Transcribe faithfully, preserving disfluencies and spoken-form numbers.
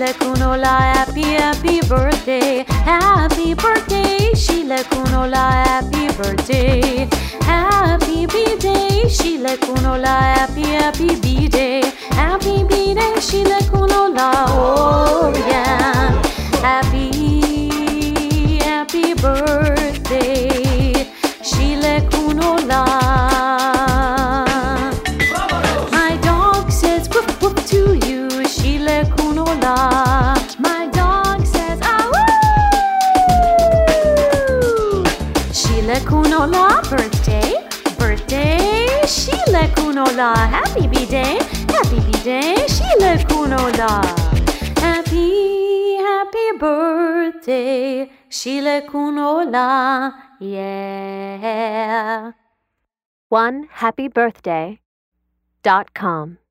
Sheila Kunola, happy, happy birthday. Happy birthday, Sheila Kunola, happy birthday. Happy B-Day, Sheila Kunola, happy, happy B-Day. Happy B-Day, Sheila Kunola, oh yeah. Happy, happy birthday, Sheila Kunola. My dog says woof woof to you, Sheila Kunola. My dog says ah woo. Sheila Kunola, birthday, birthday, Sheila Kunola. Happy B-Day, happy B-Day, Sheila Kunola. Happy, happy birthday, Sheila Kunola, yeah. one happy birthday dot com